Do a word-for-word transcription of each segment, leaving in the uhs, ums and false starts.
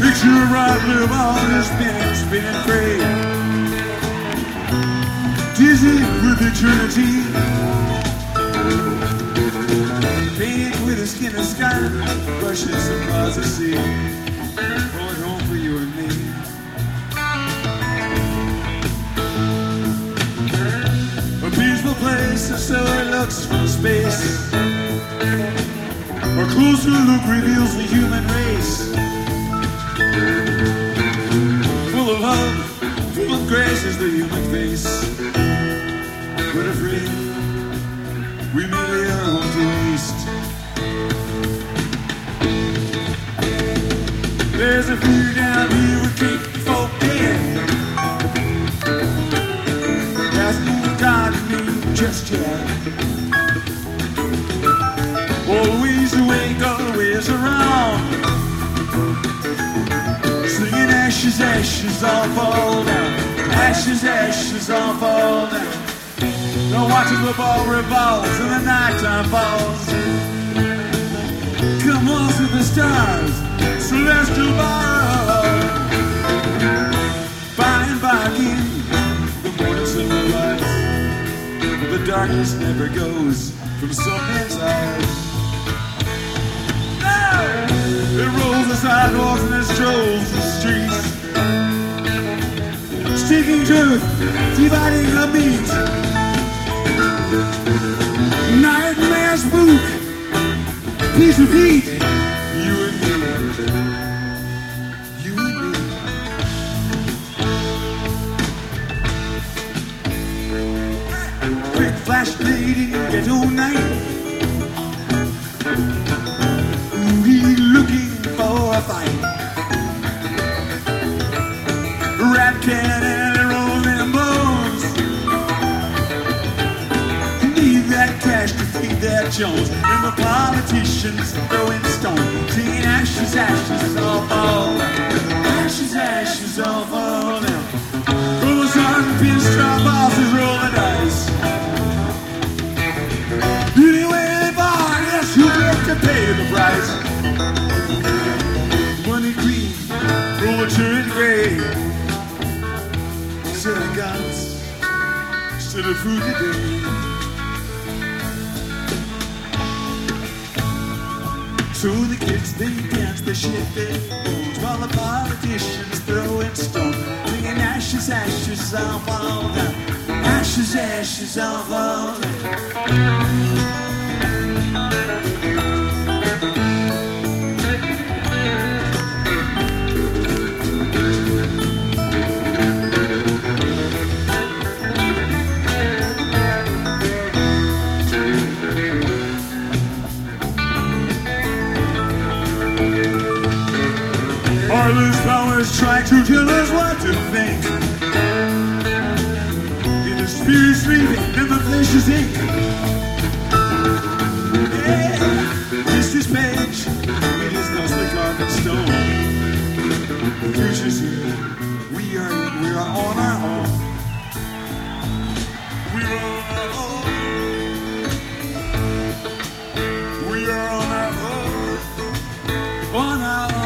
Picture right, live on this spinning, spinning frame. Dizzy with eternity, painted with a skin of sky, rushing some miles of sea, going home for you and me. A peaceful place, or so it looks from space. A closer look reveals the human race, full of love, full of grace is the human face. But afraid we may lay our home to waste. There's a few down here we can't folk dead. Hasn't got me just yet. Always awake, always around, singing ashes, ashes, all fall down. Ashes, ashes, all fall down. Now watching the ball revolves and the nighttime falls. Come on to the stars, celestial bar. By and by again, the morning sun will rise. The darkness never goes from some men's eyes. Now it rolls the sidewalks and it strolls the streets, sticking truth, dividing the meat. Nightmare spook, peace of heat. You and me, you and me. Quick flash lady, ghetto night. We looking for a fight. Rat cat and rolling bones. That cash to feed that Jones, and the politicians throwing stones, singing ashes, ashes, all fall down. Ashes, ashes, all fall down. Goes on, pinstripe bosses roll the dice. Anyway, they buy, yes, you get to pay the price. Money green, roll turn gray. Instead of guns, instead of food today. So the kids, they dance, they shake their bones, while the politicians throwing stones, singing ashes, ashes, all fall down. Ashes, ashes, all fall down. Heartless powers try to tell us what to think. In the spirit sleeping and the flesh is ink. Yeah, this is page, it is no slick carved stone. The future's here, we are in, we are on our own. We are on our own. We are on our own. On our own.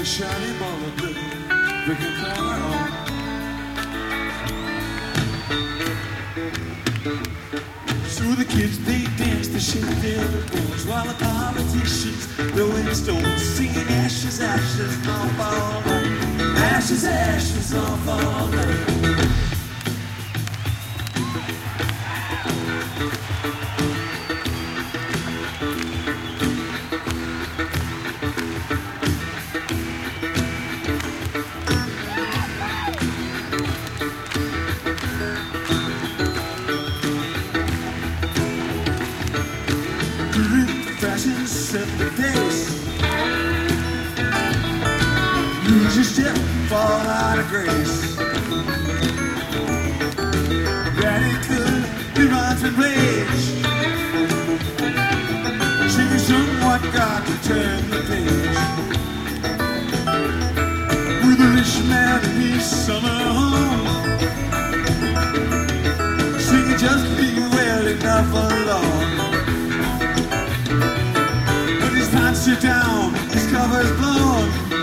shiny ball of blue, breaking color on. So the kids, they dance, they shake their bones, while the politicians throwing stones, singing ashes, ashes, all fall down. Ashes, ashes, all fall down. Fashion set the pace. Lose your step, fall out of grace. Radical, he runs and rage. Singing somewhat got to turn the page. With a rich man in his summer home, singing just be well enough alone. Sit down, his cover's blown,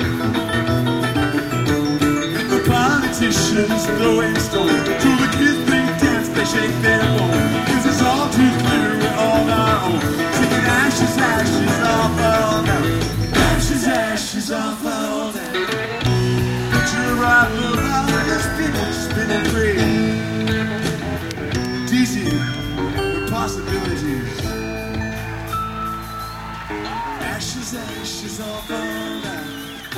and the politicians throwing stones. To the kids they dance, they shake their bones, 'cause it's all too clear we're all our own. Singing ashes, ashes, all fall down. Ashes, ashes, all fall down. Put your right foot out and spin it, spin it free. Dizzy with possibilities. Ashes, ashes, all fall down.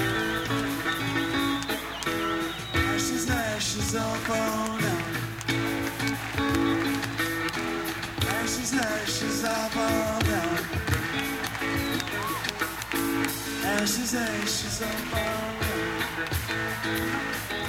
Ashes, ashes, all fall down. Ashes, ashes, all fall down. Ashes, ashes, all fall down.